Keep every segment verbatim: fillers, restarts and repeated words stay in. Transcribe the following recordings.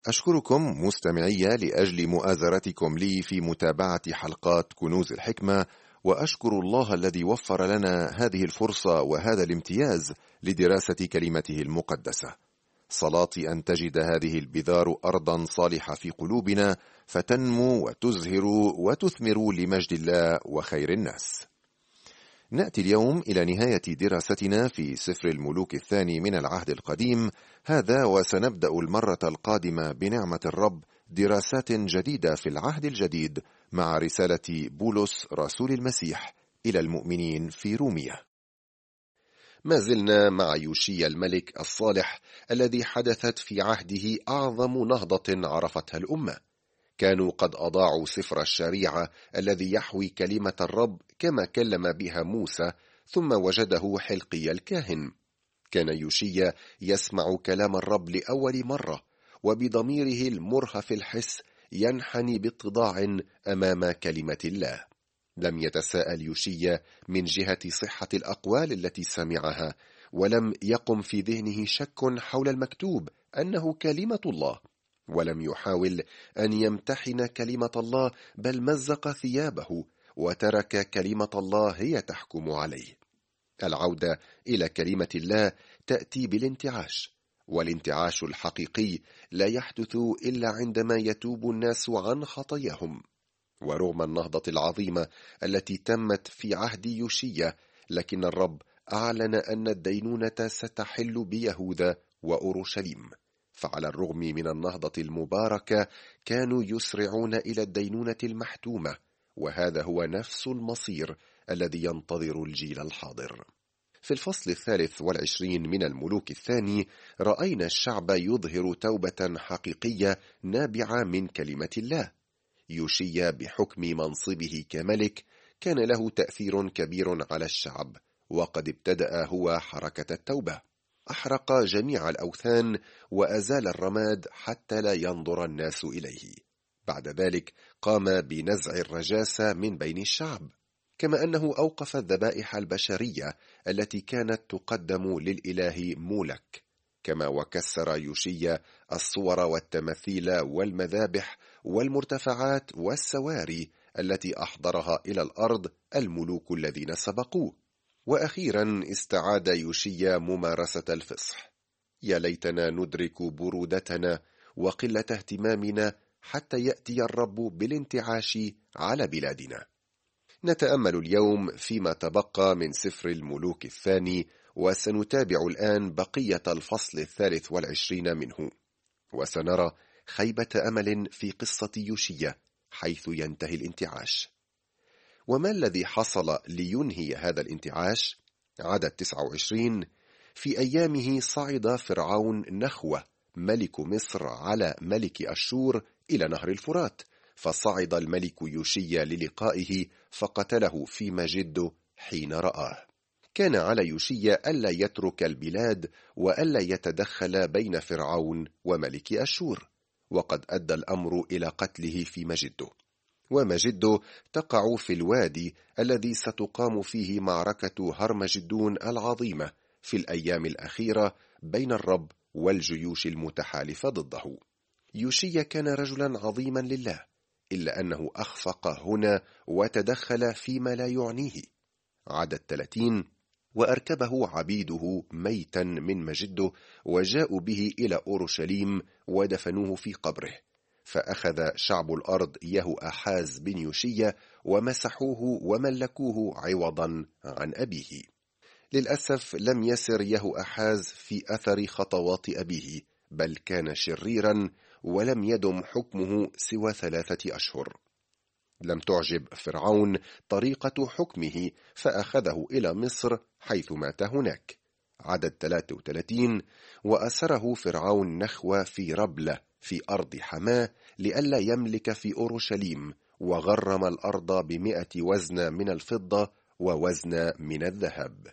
أشكركم مستمعي لأجل مؤازرتكم لي في متابعة حلقات كنوز الحكمة، وأشكر الله الذي وفر لنا هذه الفرصة وهذا الامتياز لدراسة كلمته المقدسة. صلاتي أن تجد هذه البذار أرضا صالحة في قلوبنا، فتنمو وتزهر وتثمر لمجد الله وخير الناس. نأتي اليوم إلى نهاية دراستنا في سفر الملوك الثاني من العهد القديم هذا، وسنبدأ المرة القادمة بنعمة الرب دراسات جديدة في العهد الجديد مع رسالة بولس رسول المسيح إلى المؤمنين في روميا. ما زلنا مع يوشيا الملك الصالح الذي حدثت في عهده أعظم نهضة عرفتها الأمة. كانوا قد أضاعوا سفر الشريعة الذي يحوي كلمة الرب كما كلم بها موسى، ثم وجده حلقي الكاهن. كان يوشيا يسمع كلام الرب لأول مرة، وبضميره المرهف الحس ينحني باتضاع أمام كلمة الله. لم يتساءل يوشيا من جهة صحة الأقوال التي سمعها، ولم يقم في ذهنه شك حول المكتوب أنه كلمة الله، ولم يحاول أن يمتحن كلمة الله، بل مزق ثيابه وترك كلمة الله هي تحكم عليه. العودة إلى كلمة الله تأتي بالانتعاش، والانتعاش الحقيقي لا يحدث إلا عندما يتوب الناس عن خطاياهم. ورغم النهضة العظيمة التي تمت في عهد يوشيا، لكن الرب أعلن أن الدينونة ستحل بيهوذا وأورشليم. فعلى الرغم من النهضة المباركة كانوا يسرعون إلى الدينونة المحتومة، وهذا هو نفس المصير الذي ينتظر الجيل الحاضر. في الفصل الثالث والعشرين من الملوك الثاني رأينا الشعب يظهر توبة حقيقية نابعة من كلمة الله. يوشيا بحكم منصبه كملك كان له تأثير كبير على الشعب، وقد ابتدأ هو حركة التوبة. أحرق جميع الأوثان وأزال الرماد حتى لا ينظر الناس إليه. بعد ذلك قام بنزع الرجاسة من بين الشعب، كما أنه أوقف الذبائح البشرية التي كانت تقدم للإله مولك. كما وكسر يوشيا الصور والتماثيل والمذابح والمرتفعات والسواري التي أحضرها إلى الأرض الملوك الذين سبقوه. وأخيرا استعاد يوشيا ممارسة الفصح. يا ليتنا ندرك برودتنا وقلة اهتمامنا حتى يأتي الرب بالانتعاش على بلادنا. نتأمل اليوم فيما تبقى من سفر الملوك الثاني، وسنتابع الآن بقية الفصل الثالث والعشرين منه، وسنرى خيبة أمل في قصة يوشيا حيث ينتهي الانتعاش. وما الذي حصل لينهي هذا الانتعاش؟ عدد تسعة وعشرين: في أيامه صعد فرعون نخوة ملك مصر على ملك أشور إلى نهر الفرات، فصعد الملك يوشيا للقائه فقتله في مجده حين رآه. كان على يوشيا ألا يترك البلاد وألا يتدخل بين فرعون وملك أشور، وقد أدى الأمر إلى قتله في مجده. ومجده تقع في الوادي الذي ستقام فيه معركة هرمجدون العظيمة في الأيام الأخيرة بين الرب والجيوش المتحالفة ضده. يوشيا كان رجلا عظيما لله، إلا أنه أخفق هنا وتدخل فيما لا يعنيه. عدد ثلاثين: وأركبه عبيده ميتا من مجده، وجاءوا به إلى أورشليم ودفنوه في قبره. فأخذ شعب الأرض يهو أحاز بن يوشيا ومسحوه وملكوه عوضا عن أبيه. للأسف لم يسر يهو أحاز في أثر خطوات أبيه، بل كان شريرا ولم يدم حكمه سوى ثلاثة أشهر. لم تعجب فرعون طريقة حكمه، فأخذه إلى مصر حيث مات هناك. عدد ثلاثة وثلاثين: وأسره فرعون نخوة في ربلة في أرض حماه لئلا يملك في أورشليم، وغرم الأرض بمئة وزن من الفضة ووزن من الذهب.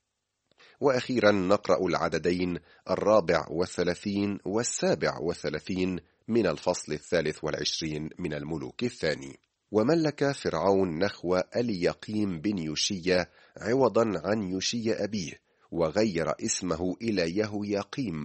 وأخيرا نقرأ العددين الرابع والثلاثين والسابع والثلاثين من الفصل الثالث والعشرين من الملوك الثاني. وملك فرعون نخوة اليقيم بن يوشيا عوضا عن يوشيا أبيه، وغير اسمه إلى يهوياقيم،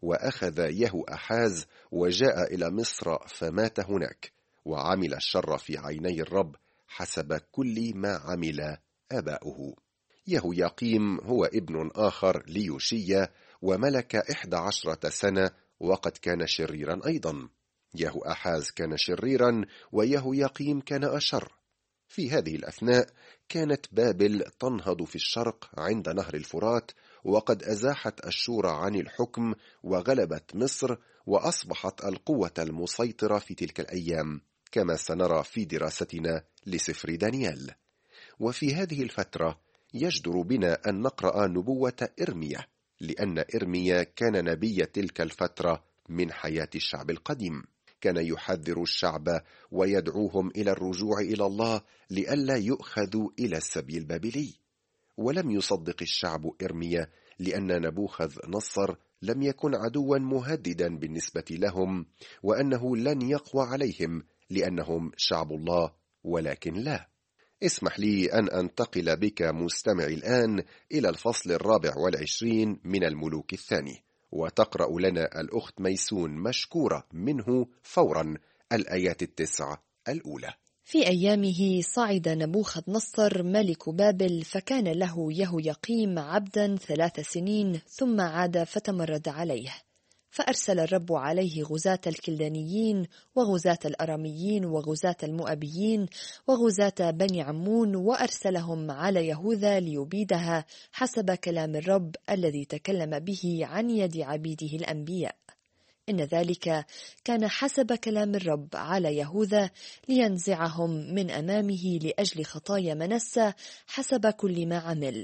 وأخذ يهو أحاز وجاء إلى مصر فمات هناك، وعمل الشر في عيني الرب حسب كل ما عمل آباؤه. يهوياقيم هو ابن آخر ليوشيا، وملك إحدى عشرة سنة، وقد كان شريرا أيضا. يهو أحاز كان شريرا، ويهوياقيم كان أشر. في هذه الأثناء كانت بابل تنهض في الشرق عند نهر الفرات، وقد أزاحت أشور عن الحكم وغلبت مصر، وأصبحت القوة المسيطرة في تلك الأيام، كما سنرى في دراستنا لسفر دانيال. وفي هذه الفترة يجدر بنا أن نقرأ نبوة إرميا، لأن إرميا كان نبي تلك الفترة من حياة الشعب القديم. كان يحذر الشعب ويدعوهم إلى الرجوع إلى الله لئلا يؤخذوا إلى السبي البابلي. ولم يصدق الشعب إرميا، لأن نبوخذ نصر لم يكن عدوا مهددا بالنسبة لهم، وأنه لن يقوى عليهم لأنهم شعب الله، ولكن لا. اسمح لي أن أنتقل بك مستمعي الآن إلى الفصل الرابع والعشرين من الملوك الثاني، وتقرأ لنا الأخت ميسون مشكورة منه فورا الآيات التسع الأولى. في أيامه صعد نبوخذ نصر ملك بابل، فكان له يهوياقيم عبدا ثلاث سنين، ثم عاد فتمرد عليه. فأرسل الرب عليه غزاة الكلدانيين وغزاة الأراميين وغزاة المؤبيين وغزاة بني عمون، وأرسلهم على يهوذا ليبيدها حسب كلام الرب الذي تكلم به عن يد عبيده الأنبياء. إن ذلك كان حسب كلام الرب على يهوذا لينزعهم من أمامه لأجل خطايا منسى حسب كل ما عمل،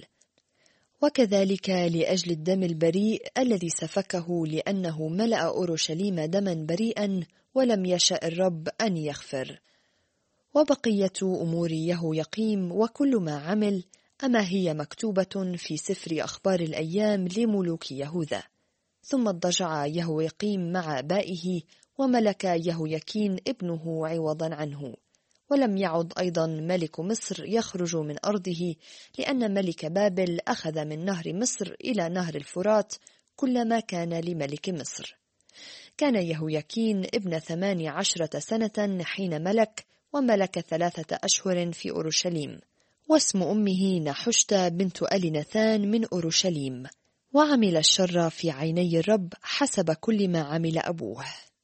وكذلك لأجل الدم البريء الذي سفكه، لأنه ملأ أورشليم دما بريئا ولم يشأ الرب أن يغفر. وبقية أمور يهوياقيم وكل ما عمل أما هي مكتوبة في سفر أخبار الأيام لملوك يهوذا. ثم اضطجع يهوياقيم مع آبائه، وملك يهوياكين ابنه عوضا عنه. ولم يعد أيضا ملك مصر يخرج من أرضه، لأن ملك بابل أخذ من نهر مصر إلى نهر الفرات كل ما كان لملك مصر. كان يهوياكين ابن ثمان عشرة سنة حين ملك، وملك ثلاثة أشهر في أورشليم. واسم أمه نحشتة بنت أليناثان من أورشليم. وعمل الشر في عيني الرب حسب كل ما عمل أبوه.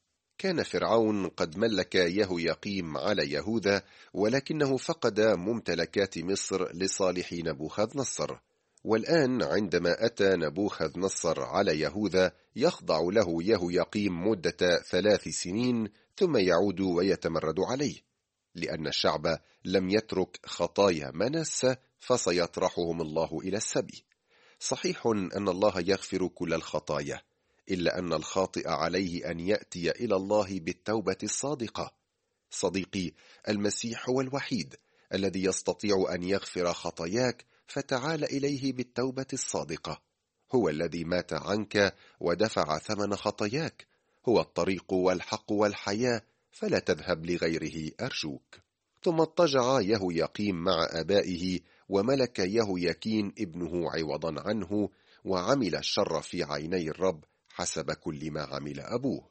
كان فرعون قد ملك يهوياقيم على يهوذا، ولكنه فقد ممتلكات مصر لصالح نبوخذ نصر. والآن عندما أتى نبوخذ نصر على يهوذا يخضع له يهوياقيم مدة ثلاث سنين، ثم يعود ويتمرد عليه، لأن الشعب لم يترك خطايا منسى، فسيطرحهم الله إلى السبي. صحيح أن الله يغفر كل الخطايا، إلا أن الخاطئ عليه أن يأتي إلى الله بالتوبة الصادقة. صديقي، المسيح هو الوحيد الذي يستطيع أن يغفر خطاياك، فتعال إليه بالتوبة الصادقة. هو الذي مات عنك ودفع ثمن خطاياك. هو الطريق والحق والحياة، فلا تذهب لغيره أرجوك. ثم اضطجع يهوياقيم مع آبائه، وملك يهوياكين ابنه عوضا عنه، وعمل الشر في عيني الرب حسب كل ما عمل أبوه.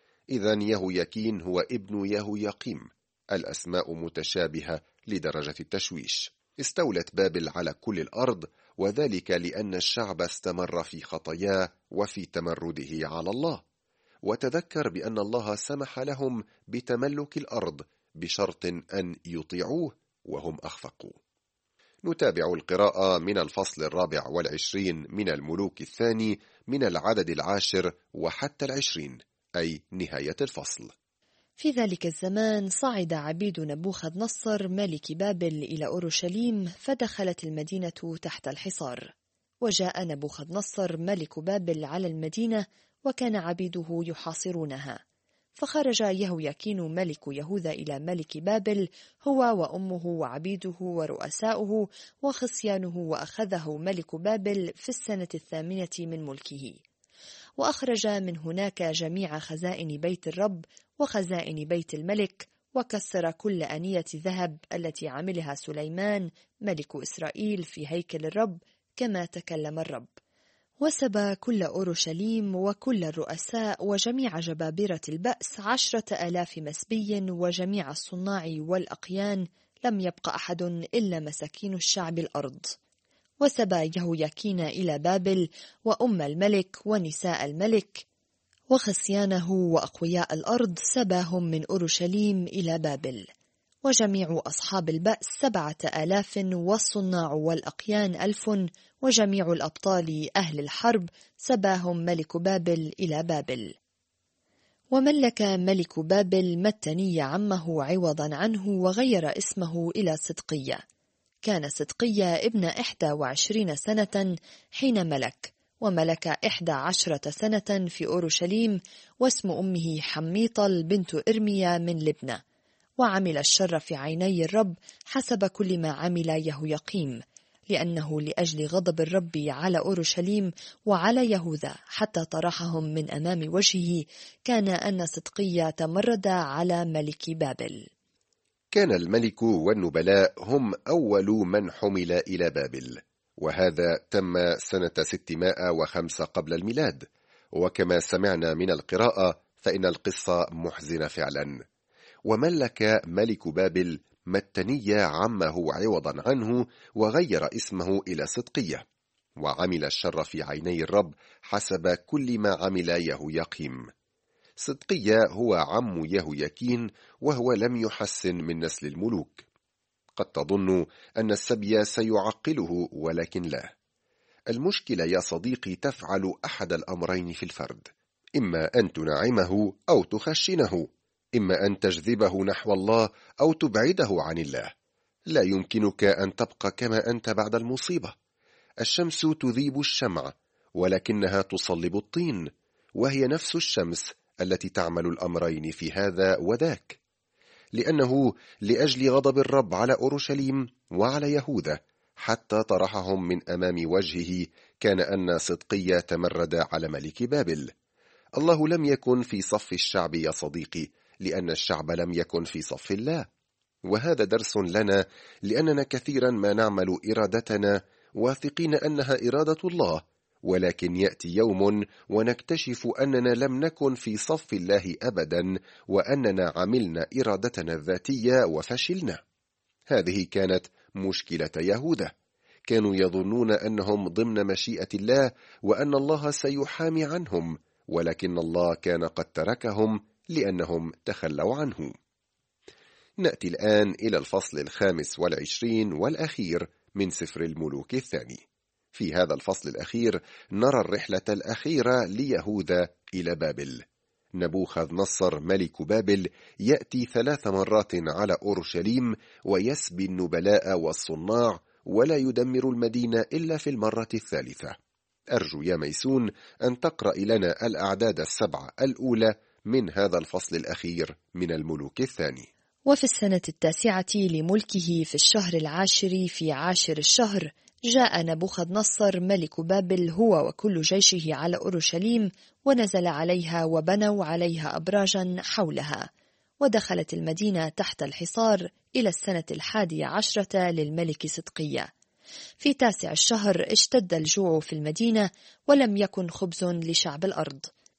إذن يهوياكين هو ابن يهوياقيم، الأسماء متشابهة لدرجة التشويش. استولت بابل على كل الأرض، وذلك لأن الشعب استمر في خطاياه وفي تمرده على الله. وتذكر بأن الله سمح لهم بتملك الأرض بشرط أن يطيعوه، وهم أخفقوا. نتابع القراءة من الفصل الرابع والعشرين من الملوك الثاني، من العدد العاشر وحتى العشرين، أي نهاية الفصل. في ذلك الزمان صعد عبيد نبوخذ نصر ملك بابل إلى أورشليم، فدخلت المدينة تحت الحصار. وجاء نبوخذ نصر ملك بابل على المدينة، وكان عبيده يحاصرونها. فخرج يهوياكين ملك يهوذا إلى ملك بابل، هو وأمه وعبيده ورؤساؤه وخصيانه، وأخذه ملك بابل في السنة الثامنة من ملكه. وأخرج من هناك جميع خزائن بيت الرب وخزائن بيت الملك، وكسر كل آنية ذهب التي عملها سليمان ملك إسرائيل في هيكل الرب، كما تكلم الرب. وسبى كل أورشليم وكل الرؤساء وجميع جبابرة البأس عشرة آلاف مسبي وجميع الصناع والأقيان، لم يبق أحد إلا مساكين الشعب الأرض. وسبى يهوياكين إلى بابل وأم الملك ونساء الملك وخصيانه وأقوياء الأرض سباهم من أورشليم إلى بابل، وجميع أصحاب البأس سبعة آلاف والصناع والأقيان ألف، وجميع الأبطال أهل الحرب سباهم ملك بابل إلى بابل. وملك ملك بابل متني عمه عوضا عنه وغير اسمه إلى صدقية. كان صدقية ابن إحدى وعشرين سنة حين ملك، وملك إحدى عشرة سنة في أورشليم، واسم أمه حميطل بنت إرميا من لبنى. وعمل الشر في عيني الرب حسب كل ما عمل يهوياقيم، لأنه لأجل غضب الرب على أورشليم وعلى يهوذا حتى طرحهم من أمام وجهه، كان أن صدقية تمرد على ملك بابل. كان الملك والنبلاء هم أول من حمل إلى بابل، وهذا تم سنة ستمائة وخمسة قبل الميلاد. وكما سمعنا من القراءة فإن القصة محزنة فعلا. وملك ملك بابل متنية عمه عوضا عنه وغير اسمه إلى صدقية، وعمل الشر في عيني الرب حسب كل ما عمل يهوياقيم. صدقية هو عم يهوياكين، وهو لم يحسن من نسل الملوك. قد تظن أن السبي سيعقله، ولكن لا. المشكلة يا صديقي تفعل أحد الأمرين في الفرد، إما أن تنعمه أو تخشنه، إما أن تجذبه نحو الله أو تبعده عن الله. لا يمكنك أن تبقى كما أنت بعد المصيبة. الشمس تذيب الشمع، ولكنها تصلب الطين، وهي نفس الشمس التي تعمل الأمرين في هذا وذاك. لأنه لأجل غضب الرب على أورشليم وعلى يهوذا حتى طرحهم من أمام وجهه، كان أن صدقية تمرد على ملك بابل. الله لم يكن في صف الشعب يا صديقي، لأن الشعب لم يكن في صف الله. وهذا درس لنا، لأننا كثيرا ما نعمل إرادتنا واثقين أنها إرادة الله، ولكن يأتي يوم ونكتشف أننا لم نكن في صف الله أبدا، وأننا عملنا إرادتنا الذاتية وفشلنا. هذه كانت مشكلة يهوذا. كانوا يظنون أنهم ضمن مشيئة الله وأن الله سيحامي عنهم، ولكن الله كان قد تركهم لأنهم تخلوا عنه. نأتي الآن إلى الفصل الخامس والعشرين والأخير من سفر الملوك الثاني. في هذا الفصل الأخير نرى الرحلة الأخيرة ليهوذا إلى بابل. نبوخذ نصر ملك بابل يأتي ثلاث مرات على أورشليم ويسبي النبلاء والصناع، ولا يدمر المدينة إلا في المرة الثالثة. أرجو يا ميسون أن تقرأ لنا الأعداد السبعة الأولى من هذا الفصل الأخير من الملوك الثاني. وفي السنة التاسعة لملكه في الشهر العاشر في عاشر الشهر جاء نبوخذ نصر ملك بابل هو وكل جيشه على أورشليم، ونزل عليها وبنوا عليها أبراجا حولها، ودخلت المدينة تحت الحصار إلى السنة الحادية عشرة للملك صدقية. في تاسع الشهر اشتد الجوع في المدينة، ولم يكن خبز لشعب الأرض،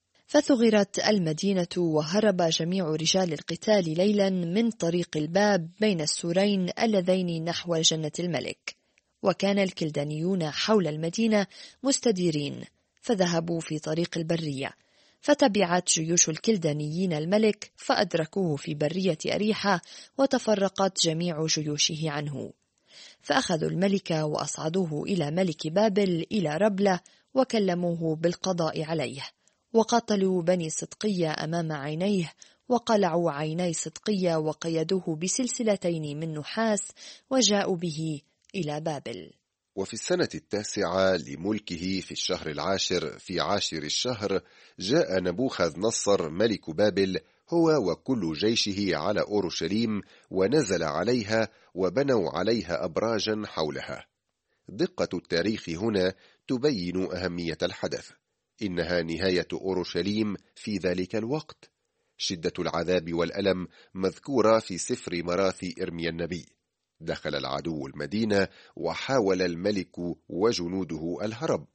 فثغرت المدينة وهرب جميع رجال القتال ليلا من طريق الباب بين السورين اللذين نحو جنة الملك. وكان الكلدانيون حول المدينة مستديرين، فذهبوا في طريق البرية، فتبعت جيوش الكلدانيين الملك فأدركوه في برية أريحة، وتفرقت جميع جيوشه عنه. فأخذوا الملك وأصعدوه إلى ملك بابل إلى ربلة، وكلموه بالقضاء عليه، وقتلوا بني صدقية أمام عينيه، وقلعوا عيني صدقية وقيدوه بسلسلتين من نحاس، وجاءوا به إلى بابل. وفي السنة التاسعة لملكه في الشهر العاشر في عاشر الشهر جاء نبوخذ نصر ملك بابل هو وكل جيشه على أورشليم، ونزل عليها وبنوا عليها أبراجا حولها. دقة التاريخ هنا تبين أهمية الحدث. إنها نهاية أورشليم في ذلك الوقت. شدة العذاب والألم مذكورة في سفر مراثي إرميا النبي. دخل العدو المدينة وحاول الملك وجنوده الهرب.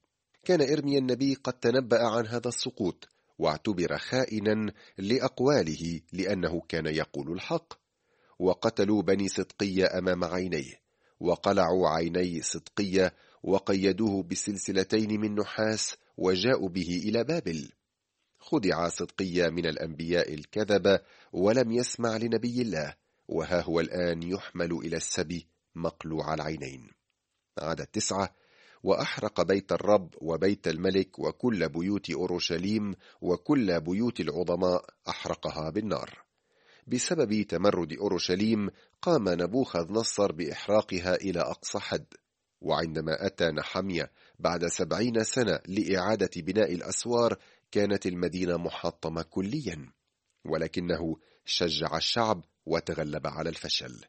كان إرميا النبي قد تنبأ عن هذا السقوط، واعتبر خائنا لأقواله لأنه كان يقول الحق. وقتلوا بني صدقية أمام عينيه، وقلعوا عيني صدقية، وقيدوه بسلسلتين من نحاس، وجاءوا به إلى بابل. خدع صدقية من الأنبياء الكذبة، ولم يسمع لنبي الله، وها هو الآن يحمل إلى السبي مقلوع العينين. عدد تسعة: وأحرق بيت الرب وبيت الملك وكل بيوت أورشليم وكل بيوت العظماء أحرقها بالنار. بسبب تمرد أورشليم قام نبوخذ نصر بإحراقها إلى أقصى حد. وعندما أتى نحميا بعد سبعين سنة لإعادة بناء الأسوار، كانت المدينة محطمة كليا، ولكنه شجع الشعب وتغلب على الفشل.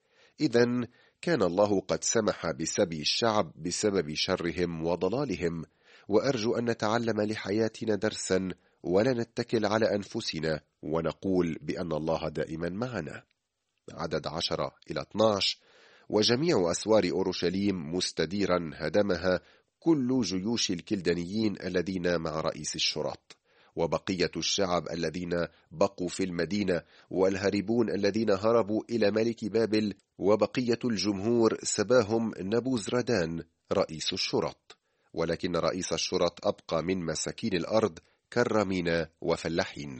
إذن كان الله قد سمح بسبي الشعب بسبب شرهم وضلالهم، وأرجو أن نتعلم لحياتنا درسا، ولا نتكل على أنفسنا ونقول بأن الله دائما معنا. عدد عشرة إلى اثني عشر: وجميع أسوار أورشليم مستديرا هدمها كل جيوش الكلدانيين الذين مع رئيس الشرط، وبقية الشعب الذين بقوا في المدينة، والهربون الذين هربوا إلى ملك بابل، وبقية الجمهور سباهم نبوزردان رئيس الشرط. ولكن رئيس الشرط أبقى من مساكين الأرض كرمين وفلاحين.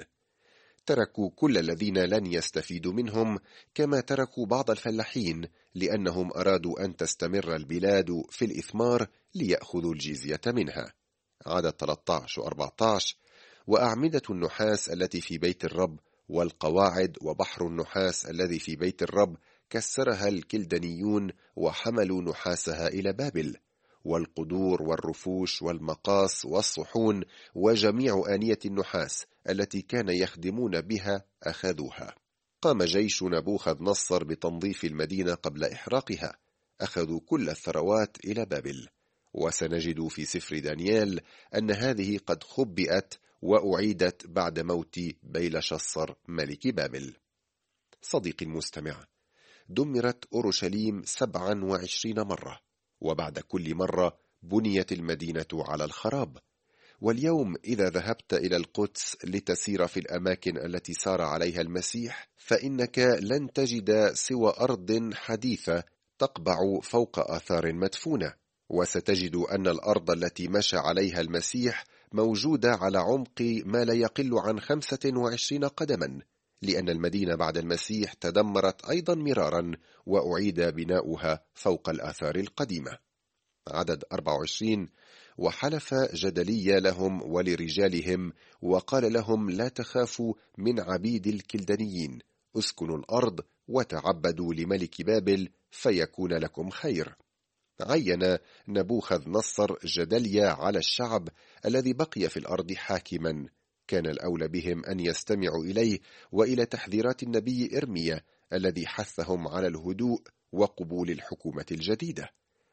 تركوا كل الذين لن يستفيدوا منهم، كما تركوا بعض الفلاحين، لأنهم أرادوا أن تستمر البلاد في الإثمار ليأخذوا الجزية منها. عدد ثلاثة عشر و أربعة عشر: وأعمدة النحاس التي في بيت الرب والقواعد وبحر النحاس الذي في بيت الرب كسرها الكلدانيون، وحملوا نحاسها إلى بابل، والقدور والرفوش والمقاس والصحون وجميع آنية النحاس التي كان يخدمون بها أخذوها. قام جيش نبوخذ نصر بتنظيف المدينة قبل إحراقها، أخذوا كل الثروات إلى بابل. وسنجد في سفر دانيال أن هذه قد خبئت وأعيدت بعد موت بيلشصر ملك بابل. صديقي المستمع، دمرت أورشليم سبعا وعشرين مرة، وبعد كل مرة بنيت المدينة على الخراب. واليوم إذا ذهبت إلى القدس لتسير في الأماكن التي سار عليها المسيح، فإنك لن تجد سوى أرض حديثة تقبع فوق آثار مدفونة، وستجد أن الأرض التي مشى عليها المسيح موجودة على عمق ما لا يقل عن خمسة وعشرين قدما، لأن المدينة بعد المسيح تدمرت أيضا مرارا، وأعيد بناؤها فوق الآثار القديمة. عدد أربعة وعشرين: وحلف جدلية لهم ولرجالهم وقال لهم: لا تخافوا من عبيد الكلدانيين، اسكنوا الأرض وتعبدوا لملك بابل فيكون لكم خير. عين نبوخذ نصر جدلية على الشعب الذي بقي في الأرض حاكما. كان الأولى بهم أن يستمعوا إليه وإلى تحذيرات النبي إرميا الذي حثهم على الهدوء وقبول الحكومة الجديدة،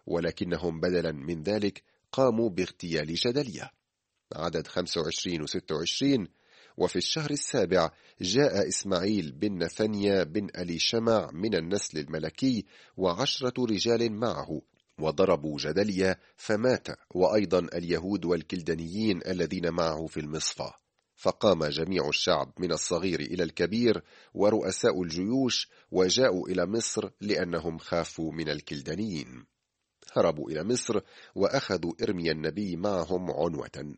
ولكنهم بدلا من ذلك قاموا باغتيال جدلية. عدد خمسة وعشرين و ستة وعشرين: وفي الشهر السابع جاء إسماعيل بن نثنيا بن أليشمع من النسل الملكي وعشرة رجال معه، وضربوا جدلية فمات، وأيضا اليهود والكلدانيين الذين معه في المصفى. فقام جميع الشعب من الصغير إلى الكبير ورؤساء الجيوش، وجاءوا إلى مصر لأنهم خافوا من الكلدانيين. هربوا إلى مصر وأخذوا إرميا النبي معهم عنوة.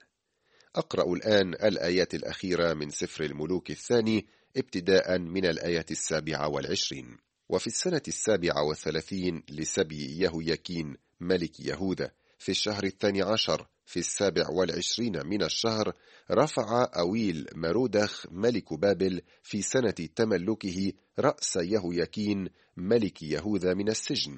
أقرأ الآن الآيات الأخيرة من سفر الملوك الثاني ابتداء من الآية السابعة والعشرين. وفي السنة السابعة والثلاثين لسبي يهوياكين ملك يهوذا، في الشهر الثاني عشر في السابع والعشرين من الشهر، رفع أويل مرودخ ملك بابل في سنة تملكه رأس يهوياكين ملك يهوذا من السجن،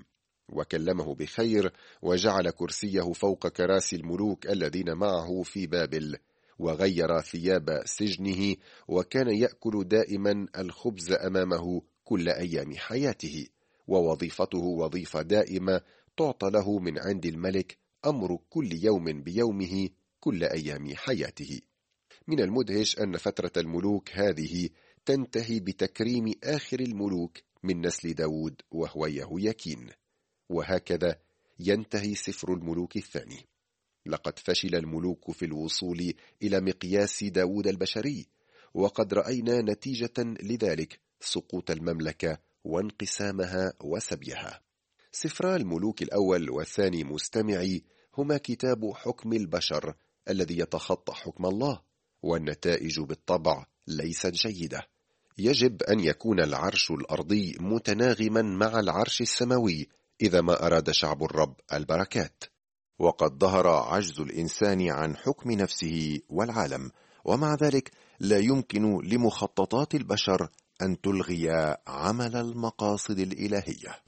وكلمه بخير، وجعل كرسيه فوق كراسي الملوك الذين معه في بابل، وغير ثياب سجنه، وكان يأكل دائما الخبز أمامه كل أيام حياته، ووظيفته وظيفة دائمة تعطى له من عند الملك، أمر كل يوم بيومه كل أيام حياته. من المدهش أن فترة الملوك هذه تنتهي بتكريم آخر الملوك من نسل داود وهو يهوياكين. وهكذا ينتهي سفر الملوك الثاني. لقد فشل الملوك في الوصول إلى مقياس داود البشري، وقد رأينا نتيجة لذلك سقوط المملكة وانقسامها وسبيها. سفرا الملوك الأول والثاني مستمعي هما كتاب حكم البشر الذي يتخطى حكم الله، والنتائج بالطبع ليست جيدة. يجب أن يكون العرش الأرضي متناغما مع العرش السماوي إذا ما أراد شعب الرب البركات. وقد ظهر عجز الإنسان عن حكم نفسه والعالم، ومع ذلك لا يمكن لمخططات البشر أن تلغي عمل المقاصد الإلهية.